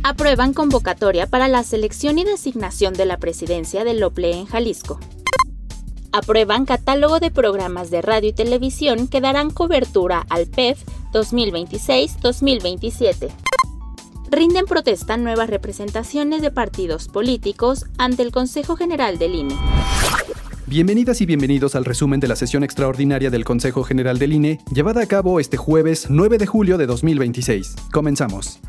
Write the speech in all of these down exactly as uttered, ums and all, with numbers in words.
aprueban convocatoria para la selección y designación de la presidencia del O P L E en Jalisco. Aprueban catálogo de programas de radio y televisión que darán cobertura al P E F dos mil veintiséis dos mil veintisiete. Rinden protesta nuevas representaciones de partidos políticos ante el Consejo General del I N E. Bienvenidas y bienvenidos al resumen de la sesión extraordinaria del Consejo General del I N E, llevada a cabo este jueves nueve de julio de dos mil veintiséis. Comenzamos.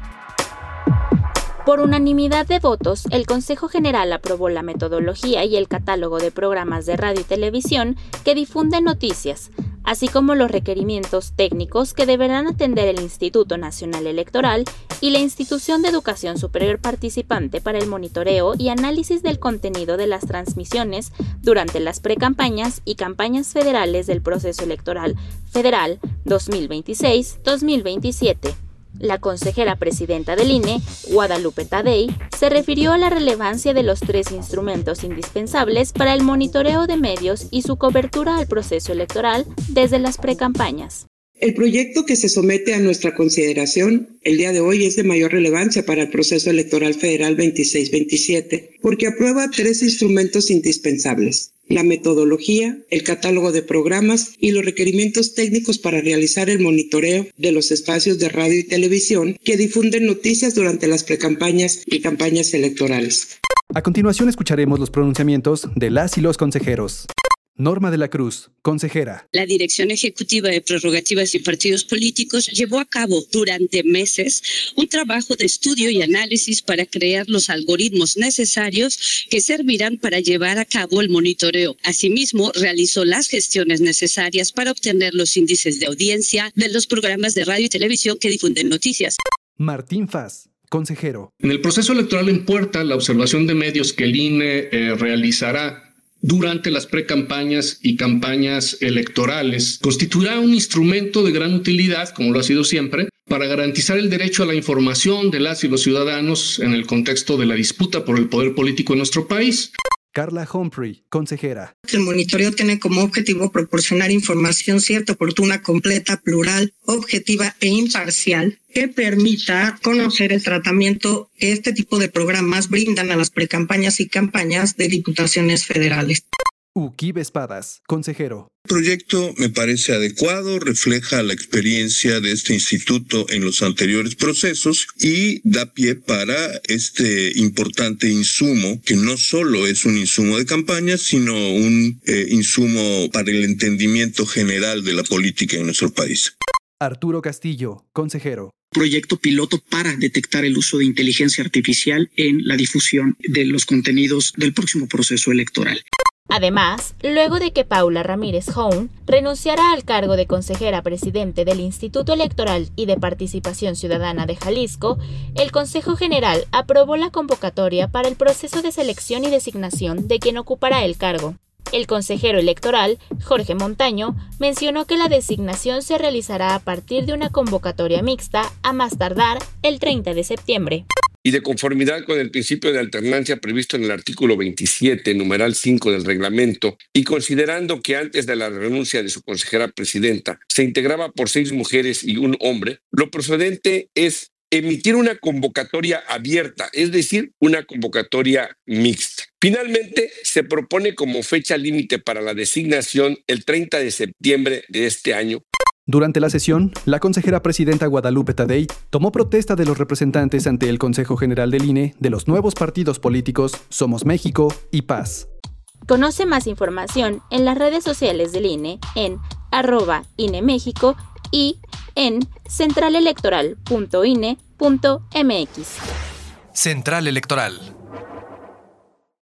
Por unanimidad de votos, el Consejo General aprobó la metodología y el catálogo de programas de radio y televisión que difunden noticias, así como los requerimientos técnicos que deberán atender el Instituto Nacional Electoral y la Institución de Educación Superior participante para el monitoreo y análisis del contenido de las transmisiones durante las precampañas y campañas federales del proceso electoral federal dos mil veintiséis dos mil veintisiete. La consejera presidenta del I N E, Guadalupe Tadei, se refirió a la relevancia de los tres instrumentos indispensables para el monitoreo de medios y su cobertura al proceso electoral desde las precampañas. El proyecto que se somete a nuestra consideración el día de hoy es de mayor relevancia para el proceso electoral federal veintiséis veintisiete, porque aprueba tres instrumentos indispensables: la metodología, el catálogo de programas y los requerimientos técnicos para realizar el monitoreo de los espacios de radio y televisión que difunden noticias durante las precampañas y campañas electorales. A continuación escucharemos los pronunciamientos de las y los consejeros. Norma de la Cruz, consejera. La Dirección Ejecutiva de Prerrogativas y Partidos Políticos llevó a cabo durante meses un trabajo de estudio y análisis para crear los algoritmos necesarios que servirán para llevar a cabo el monitoreo. Asimismo, realizó las gestiones necesarias para obtener los índices de audiencia de los programas de radio y televisión que difunden noticias. Martín Faz, consejero. En el proceso electoral en puerta, la observación de medios que el I N E eh, realizará durante las precampañas y campañas electorales constituirá un instrumento de gran utilidad, como lo ha sido siempre, para garantizar el derecho a la información de las y los ciudadanos en el contexto de la disputa por el poder político en nuestro país. Carla Humphrey, consejera. El monitoreo tiene como objetivo proporcionar información cierta, oportuna, completa, plural, objetiva e imparcial que permita conocer el tratamiento que este tipo de programas brindan a las precampañas y campañas de diputaciones federales. Uquibe Espadas, consejero. El proyecto me parece adecuado, refleja la experiencia de este instituto en los anteriores procesos y da pie para este importante insumo, que no solo es un insumo de campaña, sino un eh, insumo para el entendimiento general de la política en nuestro país. Arturo Castillo, consejero. Proyecto piloto para detectar el uso de inteligencia artificial en la difusión de los contenidos del próximo proceso electoral. Además, luego de que Paula Ramírez Houn renunciara al cargo de consejera presidente del Instituto Electoral y de Participación Ciudadana de Jalisco, el Consejo General aprobó la convocatoria para el proceso de selección y designación de quien ocupará el cargo. El consejero electoral, Jorge Montaño, mencionó que la designación se realizará a partir de una convocatoria mixta a más tardar el treinta de septiembre. Y de conformidad con el principio de alternancia previsto en el artículo veintisiete, numeral cinco del reglamento, y considerando que antes de la renuncia de su consejera presidenta se integraba por seis mujeres y un hombre, lo procedente es emitir una convocatoria abierta, es decir, una convocatoria mixta. Finalmente, se propone como fecha límite para la designación el treinta de septiembre de este año. Durante la sesión, la consejera presidenta Guadalupe Tadei tomó protesta de los representantes ante el Consejo General del I N E de los nuevos partidos políticos Somos México y Paz. Conoce más información en las redes sociales del I N E en arroba I N E México y en central electoral punto I N E punto M X. Central Electoral.